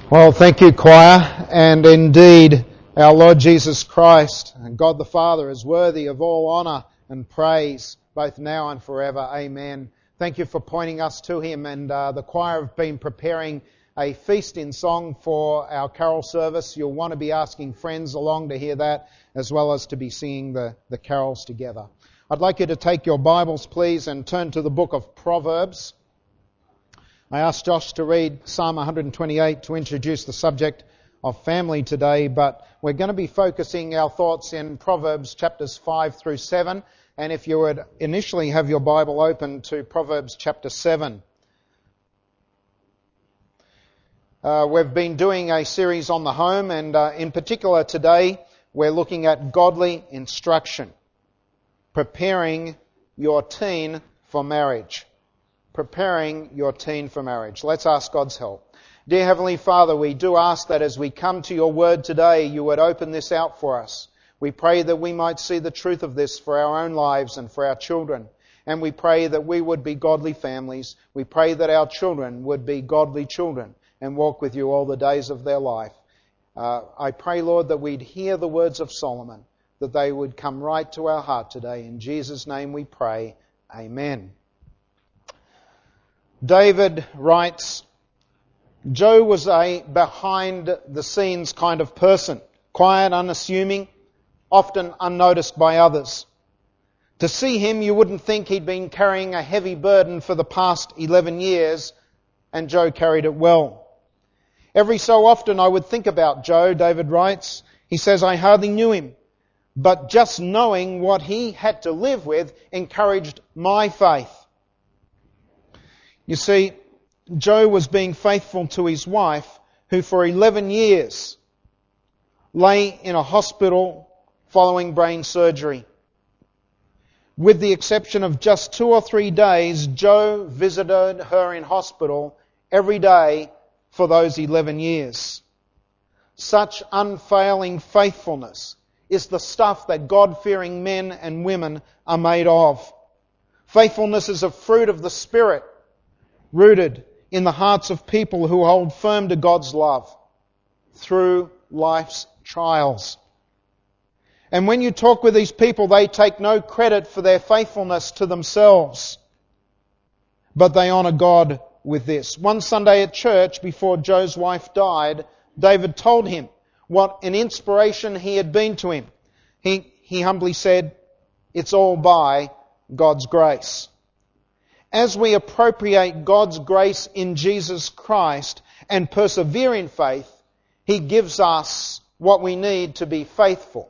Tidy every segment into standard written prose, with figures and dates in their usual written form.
Well, thank you, choir. And indeed, our Lord Jesus Christ and God the Father is worthy of all honour and praise, both now and forever. Amen. Thank you for pointing us to Him. And the choir have been preparing a feast in song for our carol service. You'll want to be asking friends along to hear that, as well as to be singing the carols together. I'd like you to take your Bibles, please, and turn to the book of Proverbs. I asked Josh to read Psalm 128 to introduce the subject of family today, but we're going to be focusing our thoughts in Proverbs chapters 5 through 7, and if you would initially have your Bible open to Proverbs chapter 7. We've been doing a series on the home, and in particular today we're looking at godly instruction, preparing your teen for marriage. Preparing your teen for marriage. Let's ask God's help. Dear Heavenly Father, we do ask that as we come to your word today, you would open this out for us. We pray that we might see the truth of this for our own lives and for our children. And we pray that we would be godly families. We pray that our children would be godly children and walk with you all the days of their life. I pray, Lord, that we'd hear the words of Solomon, that they would come right to our heart today. In Jesus' name we pray. Amen. David writes, Joe was a behind-the-scenes kind of person, quiet, unassuming, often unnoticed by others. To see him, you wouldn't think he'd been carrying a heavy burden for the past 11 years, and Joe carried it well. Every so often I would think about Joe, David writes. He says, I hardly knew him, but just knowing what he had to live with encouraged my faith. You see, Joe was being faithful to his wife, who for 11 years lay in a hospital following brain surgery. With the exception of just 2 or 3 days, Joe visited her in hospital every day for those 11 years. Such unfailing faithfulness is the stuff that God-fearing men and women are made of. Faithfulness is a fruit of the Spirit, rooted in the hearts of people who hold firm to God's love through life's trials. And when you talk with these people, they take no credit for their faithfulness to themselves, but they honour God with this. One Sunday at church, before Joe's wife died, David told him what an inspiration he had been to him. He humbly said, it's all by God's grace. As we appropriate God's grace in Jesus Christ and persevere in faith, He gives us what we need to be faithful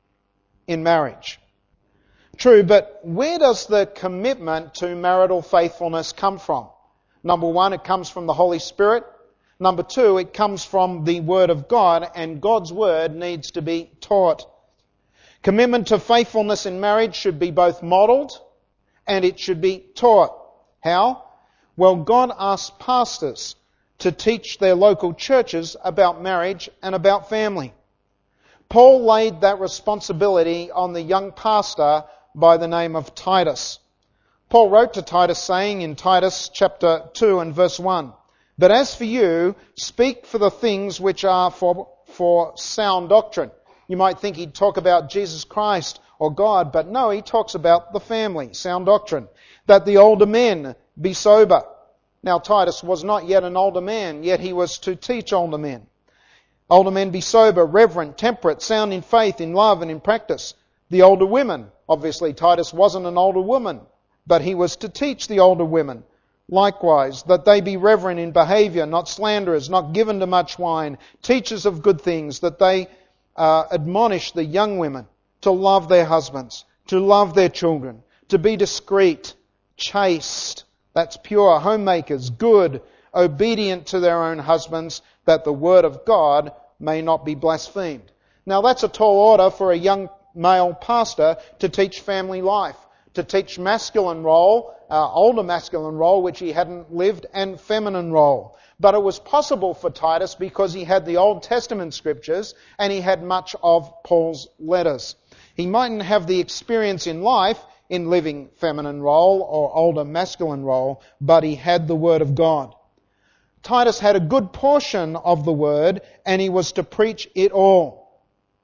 in marriage. True, but where does the commitment to marital faithfulness come from? Number one, it comes from the Holy Spirit. Number two, it comes from the Word of God, and God's Word needs to be taught. Commitment to faithfulness in marriage should be both modelled and it should be taught. How? Well, God asked pastors to teach their local churches about marriage and about family. Paul laid that responsibility on the young pastor by the name of Titus. Paul wrote to Titus saying in Titus chapter 2 and verse 1, But as for you, speak for the things which are for sound doctrine. You might think he'd talk about Jesus Christ or God, but no, he talks about the family, sound doctrine. That the older men be sober. Now Titus was not yet an older man, yet he was to teach older men. Older men be sober, reverent, temperate, sound in faith, in love and in practice. The older women, obviously Titus wasn't an older woman, but he was to teach the older women. Likewise, that they be reverent in behaviour, not slanderers, not given to much wine, teachers of good things, that they admonish the young women to love their husbands, to love their children, to be discreet, chaste, that's pure, homemakers, good, obedient to their own husbands, that the word of God may not be blasphemed. Now that's a tall order for a young male pastor to teach family life, to teach masculine role, older masculine role, which he hadn't lived, and feminine role. But it was possible for Titus because he had the Old Testament scriptures and he had much of Paul's letters. He mightn't have the experience in life in living feminine role or older masculine role, but he had the Word of God. Titus had a good portion of the word, and he was to preach it all.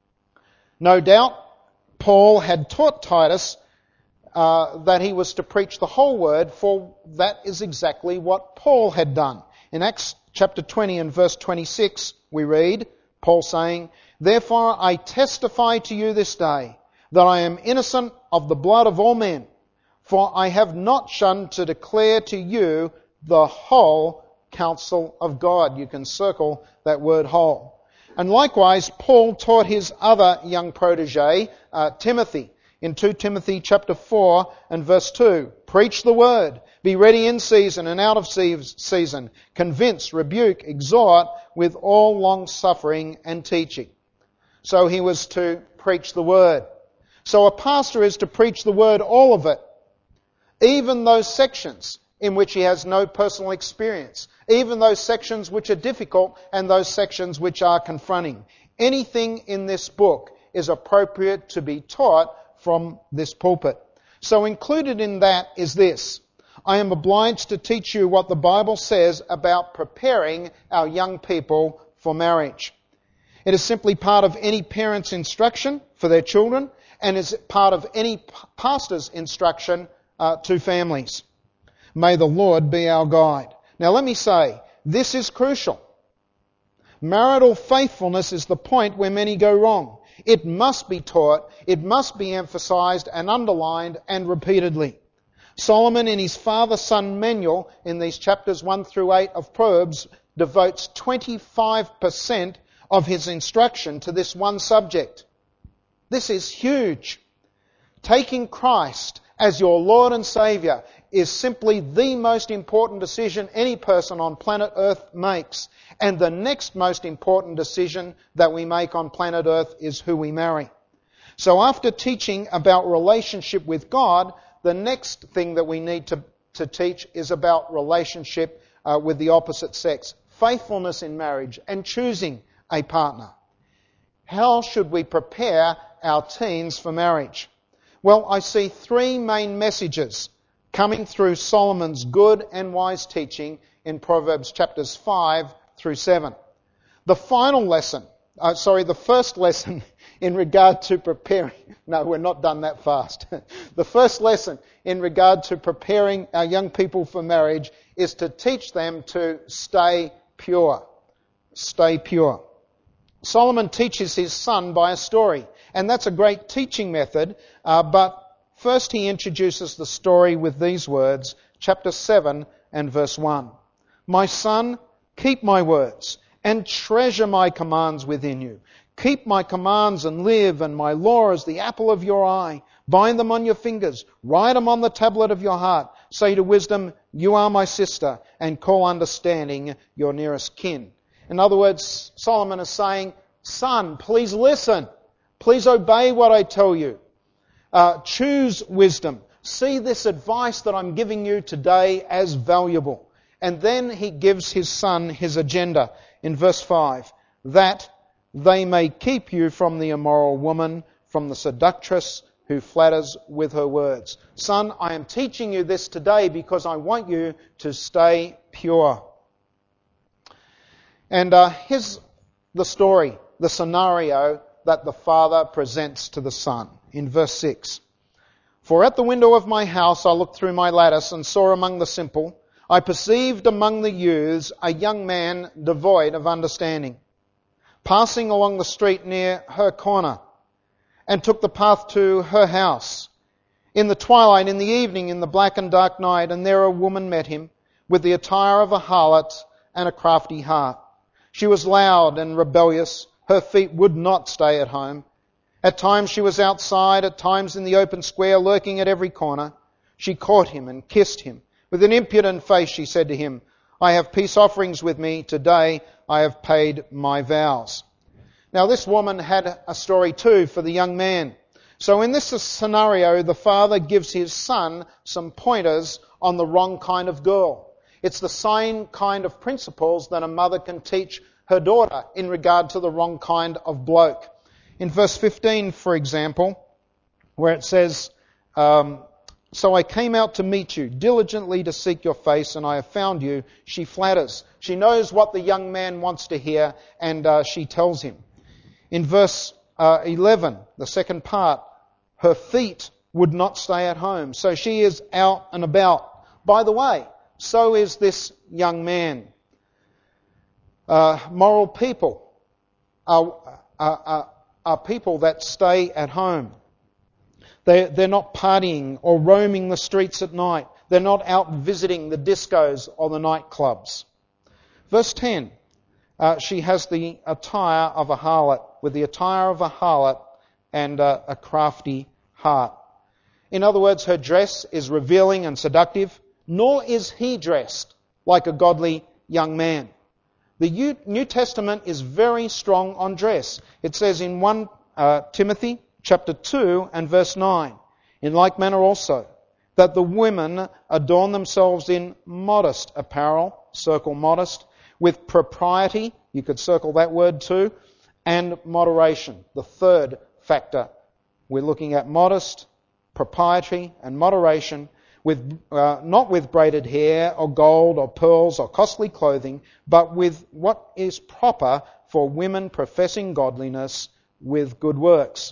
No doubt, Paul had taught Titus that he was to preach the whole word, for that is exactly what Paul had done. In Acts chapter 20 and verse 26, we read, Paul saying, "Therefore I testify to you this day, that I am innocent of the blood of all men, for I have not shunned to declare to you the whole counsel of God." You can circle that word whole. And likewise, Paul taught his other young protege, Timothy, in 2 Timothy chapter 4 and verse 2. "Preach the word, be ready in season and out of season, convince, rebuke, exhort with all long suffering and teaching." So he was to preach the word. So a pastor is to preach the word, all of it, even those sections in which he has no personal experience, even those sections which are difficult and those sections which are confronting. Anything in this book is appropriate to be taught from this pulpit. So included in that is this: I am obliged to teach you what the Bible says about preparing our young people for marriage. It is simply part of any parent's instruction for their children, and is part of any pastor's instruction to families. May the Lord be our guide. Now let me say, this is crucial. Marital faithfulness is the point where many go wrong. It must be taught, it must be emphasized and underlined and repeatedly. Solomon, in his father-son manual, in these chapters 1 through 8 of Proverbs, devotes 25% of his instruction to this one subject. This is huge. Taking Christ as your Lord and Saviour is simply the most important decision any person on planet Earth makes. And the next most important decision that we make on planet Earth is who we marry. So after teaching about relationship with God, the next thing that we need to teach is about relationship with the opposite sex. Faithfulness in marriage and choosing a partner. How should we prepare our teens for marriage? Well, I see three main messages coming through Solomon's good and wise teaching in Proverbs chapters 5 through 7. The first lesson in regard to preparing... No, we're not done that fast. The first lesson in regard to preparing our young people for marriage is to teach them to stay pure. Stay pure. Solomon teaches his son by a story, and that's a great teaching method, but first he introduces the story with these words, chapter 7 and verse 1. "My son, keep my words and treasure my commands within you. Keep my commands and live, and my law is the apple of your eye. Bind them on your fingers, write them on the tablet of your heart. Say to wisdom, you are my sister, and call understanding your nearest kin." In other words, Solomon is saying, son, please listen. Please obey what I tell you. Choose wisdom. See this advice that I'm giving you today as valuable. And then he gives his son his agenda in verse 5, that they may keep you from the immoral woman, from the seductress who flatters with her words. Son, I am teaching you this today because I want you to stay pure. And here's the story, the scenario that the father presents to the son. In verse 6, "For at the window of my house I looked through my lattice and saw among the simple, I perceived among the youths a young man devoid of understanding, passing along the street near her corner, and took the path to her house. In the twilight, in the evening, in the black and dark night, and there a woman met him, with the attire of a harlot and a crafty heart. She was loud and rebellious. Her feet would not stay at home. At times she was outside, at times in the open square, lurking at every corner. She caught him and kissed him. With an impudent face she said to him, I have peace offerings with me. Today I have paid my vows." Now this woman had a story too for the young man. So in this scenario, the father gives his son some pointers on the wrong kind of girl. It's the same kind of principles that a mother can teach her daughter in regard to the wrong kind of bloke. In verse 15, for example, where it says, So I came out to meet you, diligently to seek your face, and I have found you. She flatters. She knows what the young man wants to hear, and she tells him. In verse 11, the second part, her feet would not stay at home. So she is out and about. By the way, so is this young man. Moral people are people that stay at home. They're not partying or roaming the streets at night. They're not out visiting the discos or the nightclubs. Verse 10, she has the attire of a harlot, with the attire of a harlot and a crafty heart. In other words, her dress is revealing and seductive, nor is he dressed like a godly young man. The New Testament is very strong on dress. It says in 1 Timothy chapter 2 and verse 9, in like manner also, that the women adorn themselves in modest apparel, circle modest, with propriety, you could circle that word too, and moderation. The third factor, we're looking at modest, propriety and moderation, with not with braided hair or gold or pearls or costly clothing, but with what is proper for women professing godliness with good works.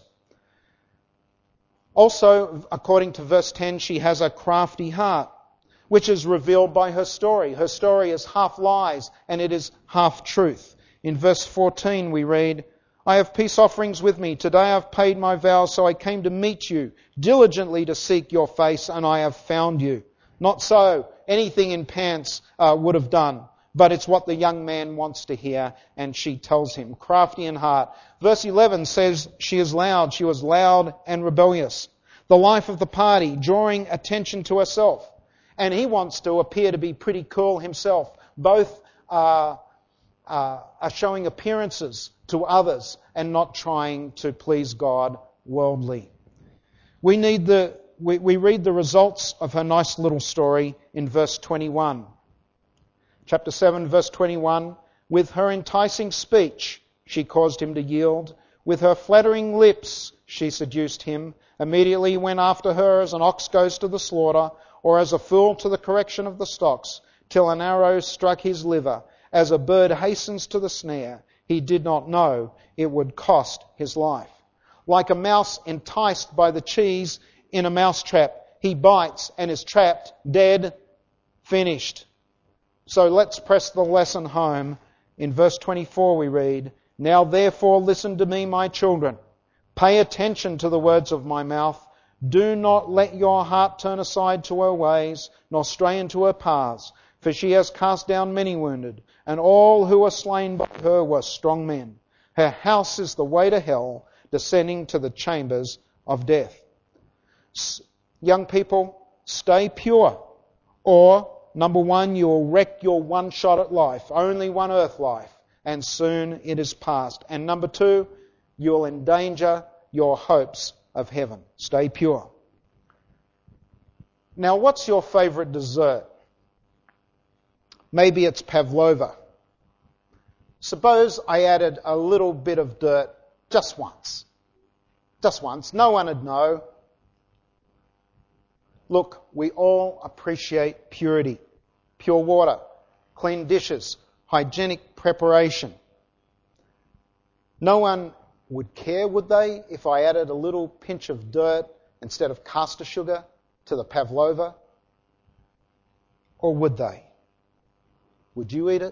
Also, according to verse 10, she has a crafty heart, which is revealed by her story. Her story is half lies and it is half truth. In verse 14 we read, I have peace offerings with me. Today I have paid my vows, so I came to meet you, diligently to seek your face, and I have found you. Not so. Anything in pants would have done. But it's what the young man wants to hear, and she tells him, crafty in heart. Verse 11 says she is loud. She was loud and rebellious. The life of the party, drawing attention to herself. And he wants to appear to be pretty cool himself. Both are showing appearances to others and not trying to please God worldly. We read the results of her nice little story in verse 21. Chapter 7, verse 21, with her enticing speech, she caused him to yield. With her flattering lips, she seduced him. Immediately he went after her as an ox goes to the slaughter, or as a fool to the correction of the stocks, till an arrow struck his liver. As a bird hastens to the snare, he did not know it would cost his life. Like a mouse enticed by the cheese in a mousetrap, he bites and is trapped, dead, finished. So let's press the lesson home. In verse 24 we read, Now therefore listen to me, my children. Pay attention to the words of my mouth. Do not let your heart turn aside to her ways, nor stray into her paths. For she has cast down many wounded, and all who were slain by her were strong men. Her house is the way to hell, descending to the chambers of death. Young people, stay pure, or number one, you will wreck your one shot at life, only one earth life, and soon it is past. And number two, you will endanger your hopes of heaven. Stay pure. Now, what's your favourite dessert? Maybe it's pavlova. Suppose I added a little bit of dirt just once. Just once. No one would know. Look, we all appreciate purity. Pure water, clean dishes, hygienic preparation. No one would care, would they, if I added a little pinch of dirt instead of caster sugar to the pavlova? Or would they? Would you eat it?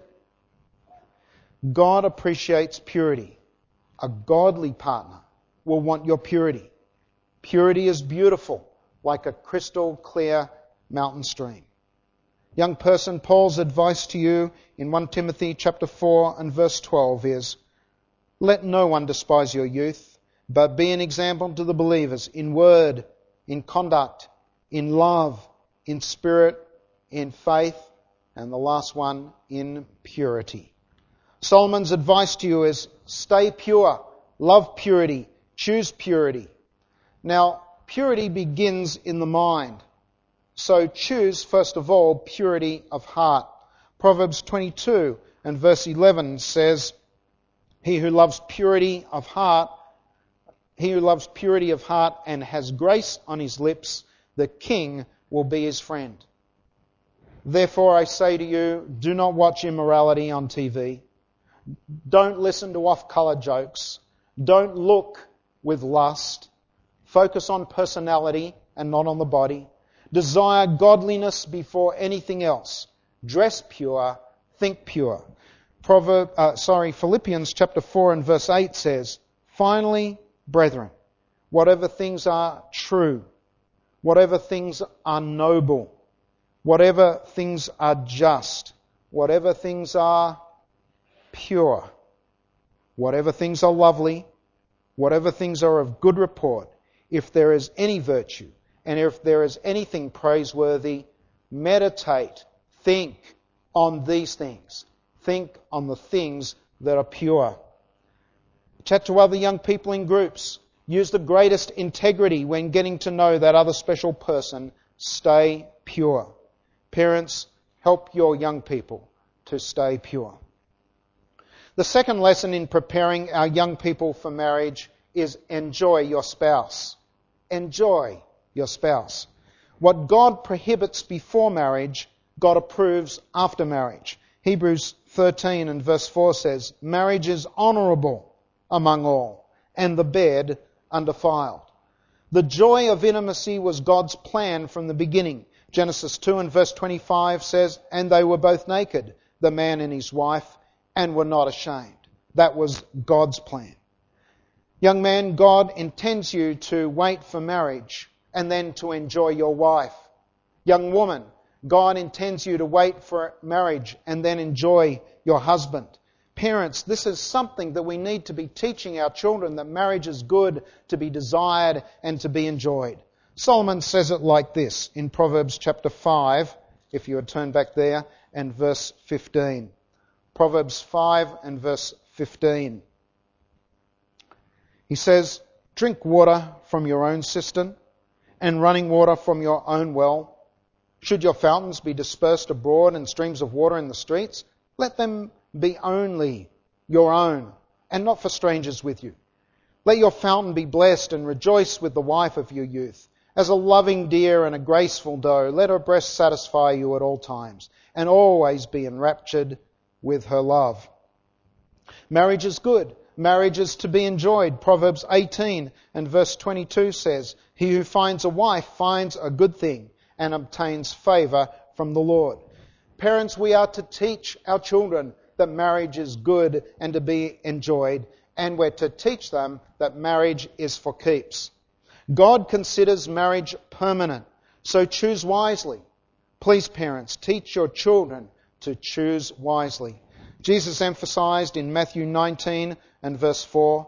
God appreciates purity. A godly partner will want your purity. Purity is beautiful, like a crystal clear mountain stream. Young person, Paul's advice to you in 1 Timothy chapter 4 and verse 12 is, let no one despise your youth, but be an example to the believers in word, in conduct, in love, in spirit, in faith, and the last one, in purity. Solomon's advice to you is stay pure, love purity, choose purity. Now, purity begins in the mind. So choose, first of all, purity of heart. Proverbs 22 and verse 11 says, He who loves purity of heart and has grace on his lips, The king will be his friend. Therefore I say to you, do not watch immorality on TV. Don't listen to off-color jokes. Don't look with lust. Focus on personality and not on the body. Desire godliness before anything else. Dress pure, think pure. Philippians chapter 4 and verse 8 says, finally, brethren, whatever things are true, whatever things are noble, whatever things are just, whatever things are pure, whatever things are lovely, whatever things are of good report, if there is any virtue, and if there is anything praiseworthy, meditate, think on these things. Think on the things that are pure. Chat to other young people in groups. Use the greatest integrity when getting to know that other special person. Stay pure. Parents, help your young people to stay pure. The second lesson in preparing our young people for marriage is enjoy your spouse. Enjoy your spouse. What God prohibits before marriage, God approves after marriage. Hebrews 13 and verse 4 says, marriage is honourable among all, and the bed undefiled. The joy of intimacy was God's plan from the beginning. Genesis 2 and verse 25 says, and they were both naked, the man and his wife, and were not ashamed. That was God's plan. Young man, God intends you to wait for marriage and then to enjoy your wife. Young woman, God intends you to wait for marriage and then enjoy your husband. Parents, this is something that we need to be teaching our children, that marriage is good, to be desired and to be enjoyed. Solomon says it like this in Proverbs chapter 5, if you would turn back there, and verse 15. Proverbs 5 and verse 15. He says, drink water from your own cistern and running water from your own well. Should your fountains be dispersed abroad and streams of water in the streets, let them be only your own and not for strangers with you. Let your fountain be blessed and rejoice with the wife of your youth. As a loving deer and a graceful doe, let her breast satisfy you at all times and always be enraptured with her love. Marriage is good. Marriage is to be enjoyed. Proverbs 18 and verse 22 says, he who finds a wife finds a good thing and obtains favour from the Lord. Parents, we are to teach our children that marriage is good and to be enjoyed, and we're to teach them that marriage is for keeps. God considers marriage permanent, so choose wisely. Please, parents, teach your children to choose wisely. Jesus emphasized in Matthew 19 and verse 4,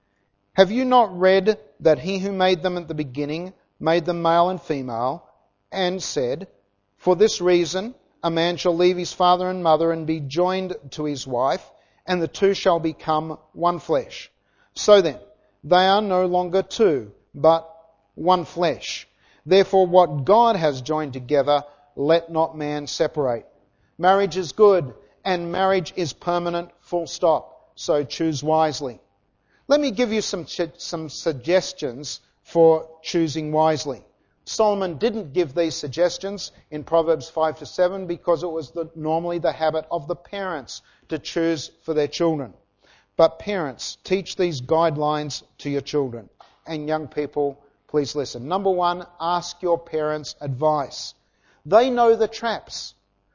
have you not read that he who made them at the beginning made them male and female, and said, for this reason a man shall leave his father and mother and be joined to his wife, and the two shall become one flesh. So then, they are no longer two, but one flesh. Therefore what God has joined together, let not man separate. Marriage is good, and marriage is permanent, full stop. So choose wisely. Let me give you some suggestions for choosing wisely. Solomon didn't give these suggestions in Proverbs 5 to 7 because it was normally the habit of the parents to choose for their children. But parents, teach these guidelines to your children. And young people, please listen. Number one, ask your parents' advice. They know the traps.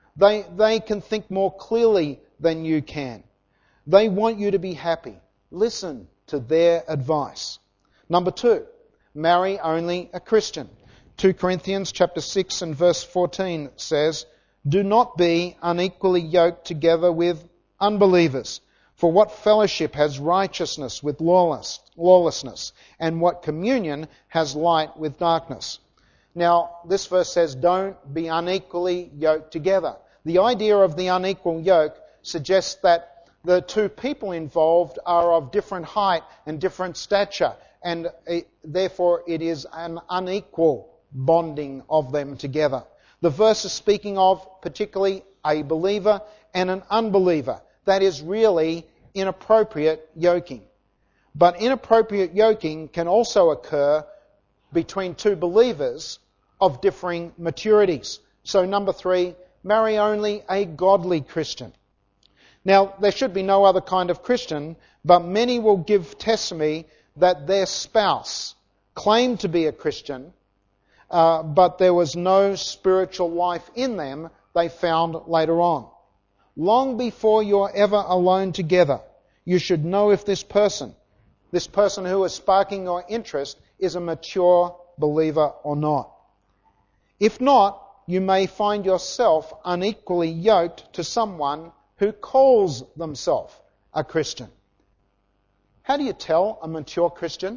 They can think more clearly than you can. They want you to be happy. Listen to their advice. Number two, marry only a Christian. 2 Corinthians chapter 6 and verse 14 says, do not be unequally yoked together with unbelievers. For what fellowship has righteousness with lawlessness? And what communion has light with darkness? Now, this verse says, don't be unequally yoked together. The idea of the unequal yoke suggests that the two people involved are of different height and different stature, and therefore it is an unequal bonding of them together. The verse is speaking of particularly a believer and an unbeliever. That is really inappropriate yoking. But inappropriate yoking can also occur between two believers of differing maturities. So number 3, marry only a godly Christian. Now, there should be no other kind of Christian, but many will give testimony that their spouse claimed to be a Christian, but there was no spiritual life in them they found later on. Long before you're ever alone together, you should know if this person who is sparking your interest, is a mature believer or not. If not, you may find yourself unequally yoked to someone who calls themselves a Christian. How do you tell a mature Christian?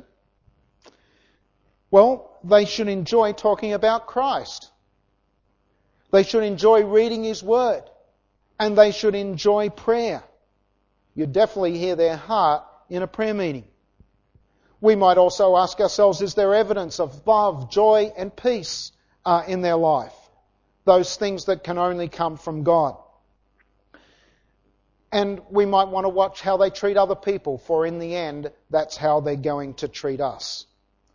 Well, they should enjoy talking about Christ. They should enjoy reading His Word. And they should enjoy prayer. You definitely hear their heart in a prayer meeting. We might also ask ourselves, is there evidence of love, joy and peace in their life? Those things that can only come from God. And we might want to watch how they treat other people, for in the end, that's how they're going to treat us.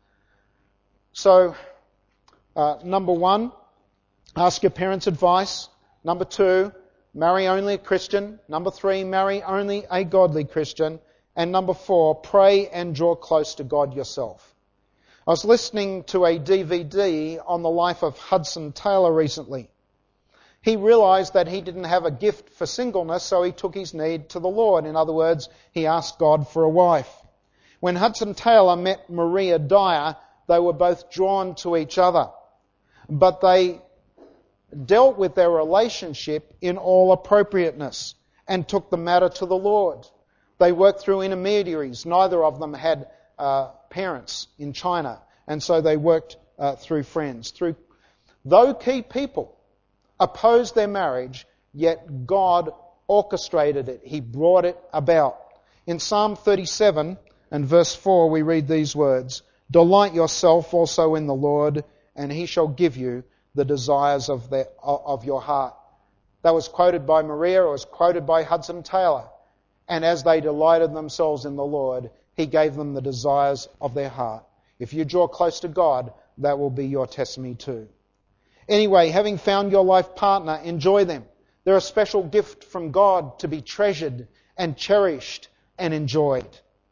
So, number 1, ask your parents' advice. Number 2, marry only a Christian. Number 3, marry only a godly Christian. And number 4, pray and draw close to God yourself. I was listening to a DVD on the life of Hudson Taylor recently. He realized that he didn't have a gift for singleness, so he took his need to the Lord. In other words, he asked God for a wife. When Hudson Taylor met Maria Dyer, they were both drawn to each other. But they dealt with their relationship in all appropriateness and took the matter to the Lord. They worked through intermediaries. Neither of them had parents in China, and so they worked through friends. Though key people opposed their marriage, yet God orchestrated it. He brought it about. In Psalm 37 and verse 4 we read these words, "Delight yourself also in the Lord, and He shall give you the desires of your heart." That was quoted by Maria, it was quoted by Hudson Taylor. And as they delighted themselves in the Lord, He gave them the desires of their heart. If you draw close to God, that will be your testimony too. Anyway, having found your life partner, enjoy them. They're a special gift from God to be treasured and cherished and enjoyed.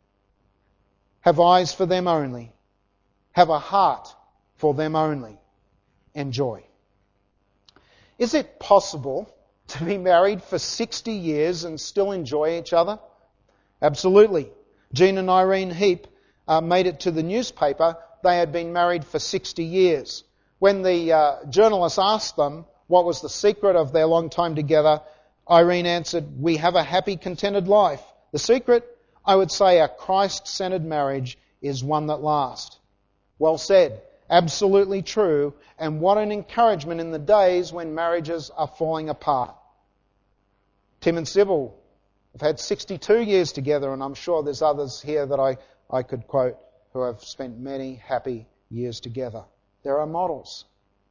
Have eyes for them only. Have a heart for them only. Enjoy. Is it possible to be married for 60 years and still enjoy each other? Absolutely. Jean and Irene Heap made it to the newspaper. They had been married for 60 years. When the journalist asked them what was the secret of their long time together, Irene answered, "We have a happy, contented life. The secret, I would say, a Christ-centered marriage is one that lasts." Well said. Absolutely true. And what an encouragement in the days when marriages are falling apart. Tim and Sybil have had 62 years together, and I'm sure there's others here that I could quote who have spent many happy years together. There are models.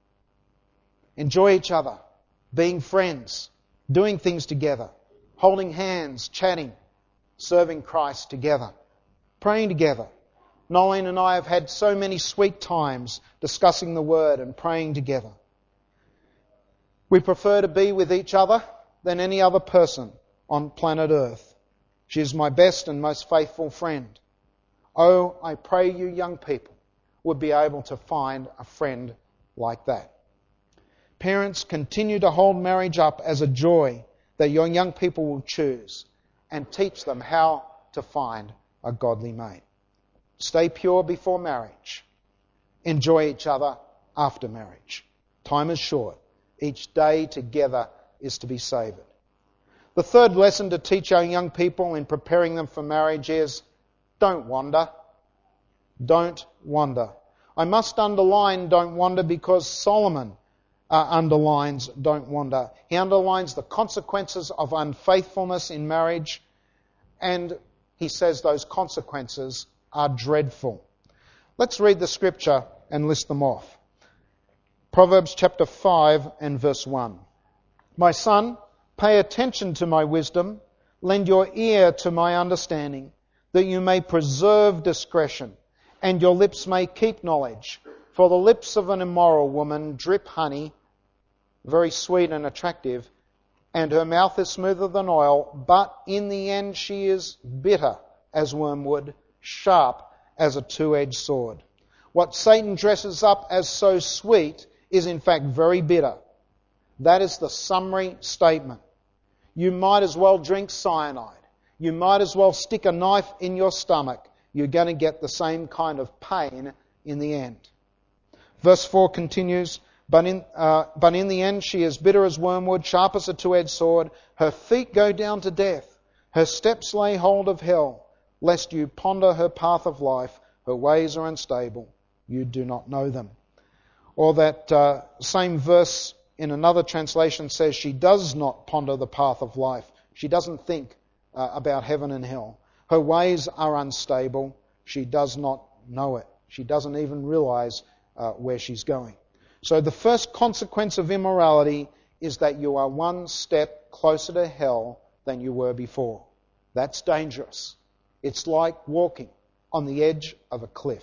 Enjoy each other, being friends, doing things together, holding hands, chatting, serving Christ together, praying together. Nolene and I have had so many sweet times discussing the Word and praying together. We prefer to be with each other than any other person on planet Earth. She is my best and most faithful friend. Oh, I pray you young people would be able to find a friend like that. Parents, continue to hold marriage up as a joy that your young people will choose and teach them how to find a godly mate. Stay pure before marriage. Enjoy each other after marriage. Time is short. Each day together is to be savoured. The third lesson to teach our young people in preparing them for marriage is don't wander. Don't wander. I must underline don't wander because Solomon underlines don't wander. He underlines the consequences of unfaithfulness in marriage, and he says those consequences are dreadful. Let's read the scripture and list them off. Proverbs chapter 5 and verse 1. My son, pay attention to my wisdom, lend your ear to my understanding, that you may preserve discretion, and your lips may keep knowledge. For the lips of an immoral woman drip honey, very sweet and attractive, and her mouth is smoother than oil, but in the end she is bitter as wormwood, sharp as a two-edged sword. What Satan dresses up as so sweet is in fact very bitter. That is the summary statement. You might as well drink cyanide. You might as well stick a knife in your stomach. You're going to get the same kind of pain in the end. Verse 4 continues, But in the end she is bitter as wormwood, sharp as a two-edged sword. Her feet go down to death. Her steps lay hold of hell, lest you ponder her path of life. Her ways are unstable. You do not know them. Or that same verse in another translation says she does not ponder the path of life. She doesn't think about heaven and hell. Her ways are unstable. She does not know it. She doesn't even realize where she's going. So the first consequence of immorality is that you are one step closer to hell than you were before. That's dangerous. It's like walking on the edge of a cliff.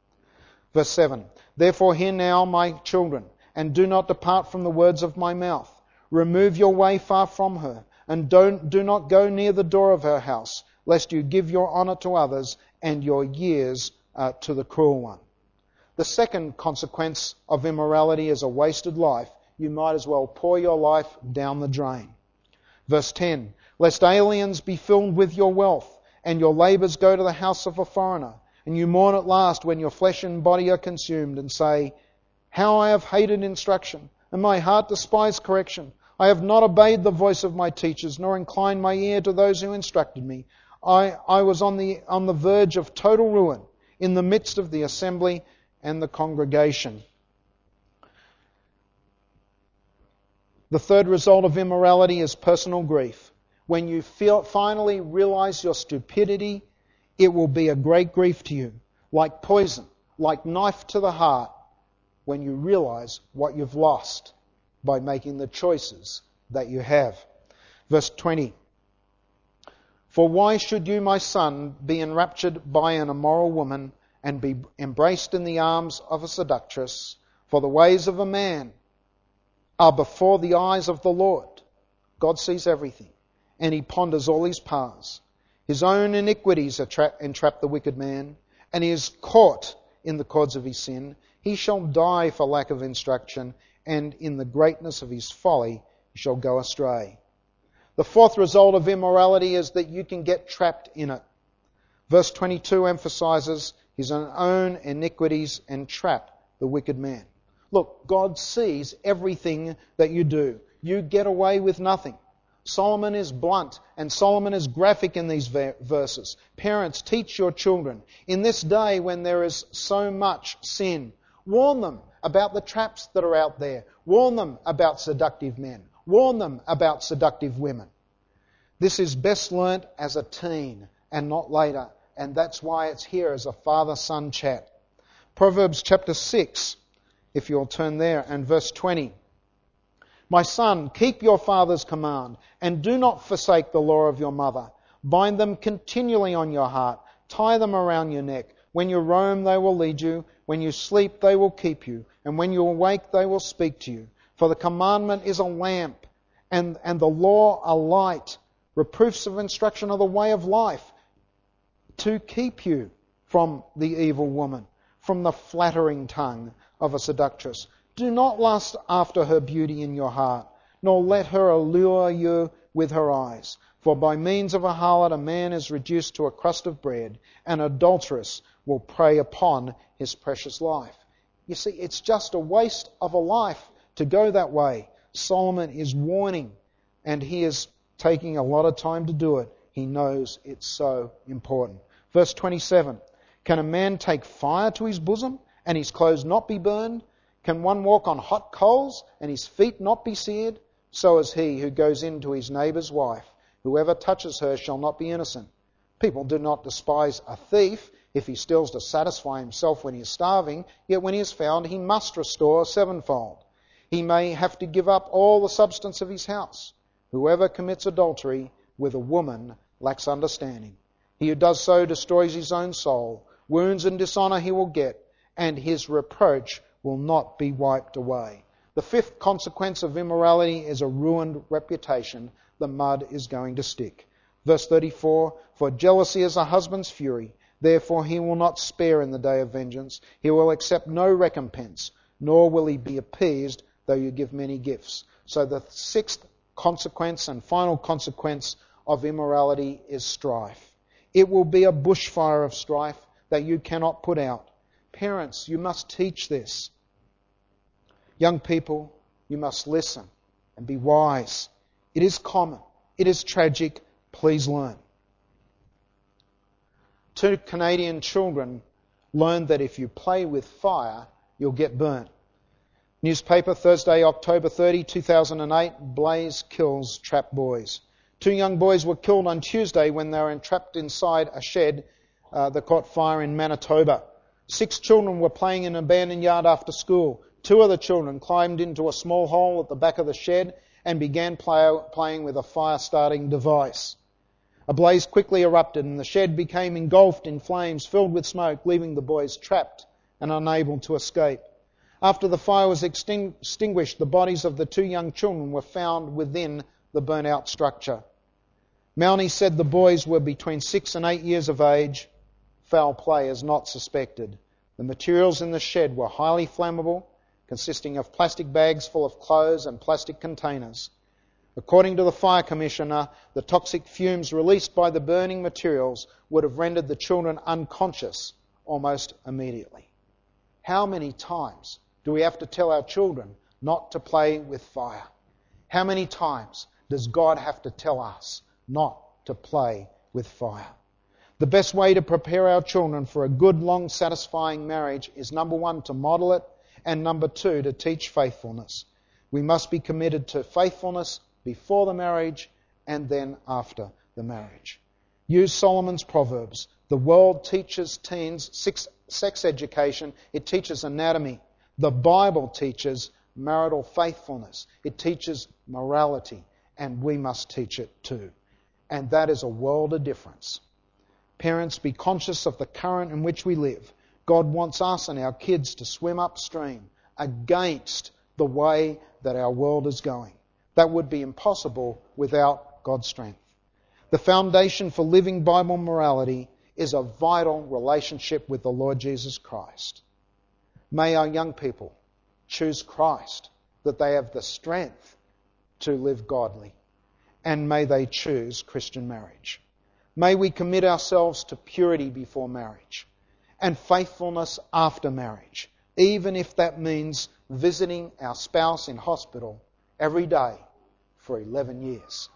Verse 7, Therefore hear now, my children, and do not depart from the words of my mouth. Remove your way far from her, and do not go near the door of her house, lest you give your honour to others and your years to the cruel one. The second consequence of immorality is a wasted life. You might as well pour your life down the drain. Verse 10, Lest aliens be filled with your wealth, and your labours go to the house of a foreigner, and you mourn at last when your flesh and body are consumed, and say, How I have hated instruction, and my heart despised correction. I have not obeyed the voice of my teachers, nor inclined my ear to those who instructed me. I was on the verge of total ruin, in the midst of the assembly and the congregation. The third result of immorality is personal grief. When you finally realize your stupidity, it will be a great grief to you, like poison, like knife to the heart, when you realize what you've lost by making the choices that you have. Verse 20. For why should you, my son, be enraptured by an immoral woman and be embraced in the arms of a seductress? For the ways of a man are before the eyes of the Lord. God sees everything, and he ponders all his paths. His own iniquities entrap the wicked man, and he is caught in the cords of his sin. He shall die for lack of instruction, and in the greatness of his folly he shall go astray. The fourth result of immorality is that you can get trapped in it. Verse 22 emphasizes his own iniquities entrap the wicked man. Look, God sees everything that you do. You get away with nothing. Solomon is blunt and Solomon is graphic in these verses. Parents, teach your children. In this day when there is so much sin, warn them about the traps that are out there. Warn them about seductive men. Warn them about seductive women. This is best learnt as a teen and not later. And that's why it's here as a father-son chat. Proverbs chapter 6, if you'll turn there, and verse 20. My son, keep your father's command, and do not forsake the law of your mother. Bind them continually on your heart. Tie them around your neck. When you roam, they will lead you. When you sleep, they will keep you. And when you awake, they will speak to you. For the commandment is a lamp, and the law a light. Reproofs of instruction are the way of life, to keep you from the evil woman, from the flattering tongue of a seductress. Do not lust after her beauty in your heart, nor let her allure you with her eyes. For by means of a harlot a man is reduced to a crust of bread, and adulteress will prey upon his precious life. You see, it's just a waste of a life to go that way. Solomon is warning, and he is taking a lot of time to do it. He knows it's so important. Verse 27, Can a man take fire to his bosom, and his clothes not be burned? Can one walk on hot coals, and his feet not be seared? So is he who goes in to his neighbour's wife. Whoever touches her shall not be innocent. People do not despise a thief if he steals to satisfy himself when he is starving, yet when he is found he must restore sevenfold. He may have to give up all the substance of his house. Whoever commits adultery with a woman lacks understanding. He who does so destroys his own soul. Wounds and dishonour he will get, and his reproach will not be wiped away. The fifth consequence of immorality is a ruined reputation. The mud is going to stick. Verse 34, for jealousy is a husband's fury. Therefore he will not spare in the day of vengeance. He will accept no recompense, nor will he be appeased, though you give many gifts. So the sixth consequence and final consequence of immorality is strife. It will be a bushfire of strife that you cannot put out. Parents, you must teach this. Young people, you must listen and be wise. It is common. It is tragic. Please learn. 2 Canadian children learned that if you play with fire, you'll get burnt. Newspaper, Thursday, October 30, 2008, blaze kills trapped boys. 2 young boys were killed on Tuesday when they were entrapped inside a shed that caught fire in Manitoba. 6 children were playing in an abandoned yard after school. 2 of the children climbed into a small hole at the back of the shed and began playing with a fire-starting device. A blaze quickly erupted and the shed became engulfed in flames filled with smoke, leaving the boys trapped and unable to escape. After the fire was extinguished, the bodies of the 2 young children were found within the burnt-out structure. Mountie said the boys were between 6 and 8 years of age. Foul play is not suspected. The materials in the shed were highly flammable, consisting of plastic bags full of clothes and plastic containers. According to the fire commissioner, the toxic fumes released by the burning materials would have rendered the children unconscious almost immediately. How many times do we have to tell our children not to play with fire? How many times does God have to tell us not to play with fire? The best way to prepare our children for a good, long, satisfying marriage is, number 1, to model it, and number 2, to teach faithfulness. We must be committed to faithfulness before the marriage and then after the marriage. Use Solomon's Proverbs. The world teaches teens sex education. It teaches anatomy. The Bible teaches marital faithfulness. It teaches morality, and we must teach it too. And that is a world of difference. Parents, be conscious of the current in which we live. God wants us and our kids to swim upstream against the way that our world is going. That would be impossible without God's strength. The foundation for living Bible morality is a vital relationship with the Lord Jesus Christ. May our young people choose Christ, that they have the strength to live godly, and may they choose Christian marriage. May we commit ourselves to purity before marriage and faithfulness after marriage, even if that means visiting our spouse in hospital every day for 11 years.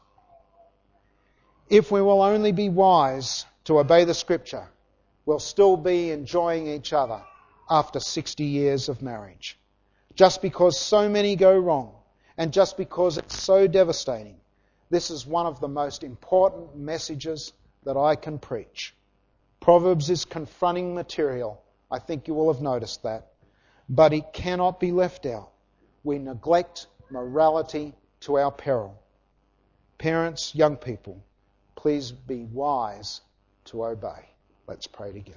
If we will only be wise to obey the Scripture, we'll still be enjoying each other after 60 years of marriage. Just because so many go wrong, and just because it's so devastating, this is one of the most important messages that I can preach. Proverbs is confronting material. I think you will have noticed that. But it cannot be left out. We neglect morality to our peril. Parents, young people, please be wise to obey. Let's pray together.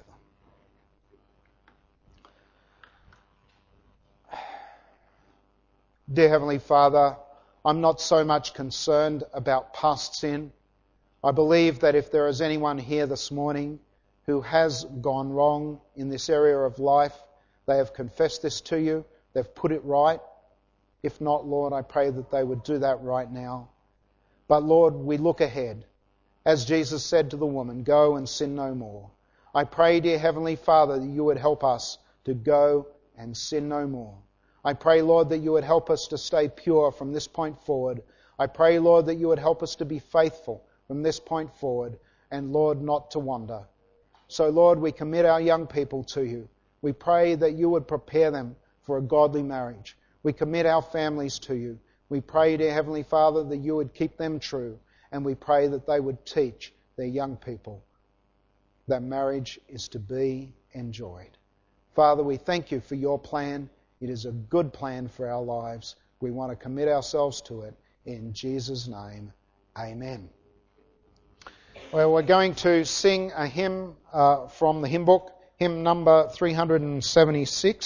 Dear Heavenly Father, I'm not so much concerned about past sin. I believe that if there is anyone here this morning who has gone wrong in this area of life, they have confessed this to you, they've put it right. If not, Lord, I pray that they would do that right now. But Lord, we look ahead. As Jesus said to the woman, go and sin no more. I pray, dear Heavenly Father, that you would help us to go and sin no more. I pray, Lord, that you would help us to stay pure from this point forward. I pray, Lord, that you would help us to be faithful from this point forward, and Lord, not to wander. So Lord, we commit our young people to you. We pray that you would prepare them for a godly marriage. We commit our families to you. We pray, dear Heavenly Father, that you would keep them true, and we pray that they would teach their young people that marriage is to be enjoyed. Father, we thank you for your plan. It is a good plan for our lives. We want to commit ourselves to it. In Jesus' name, amen. Well, we're going to sing a hymn from the hymn book, hymn number 376.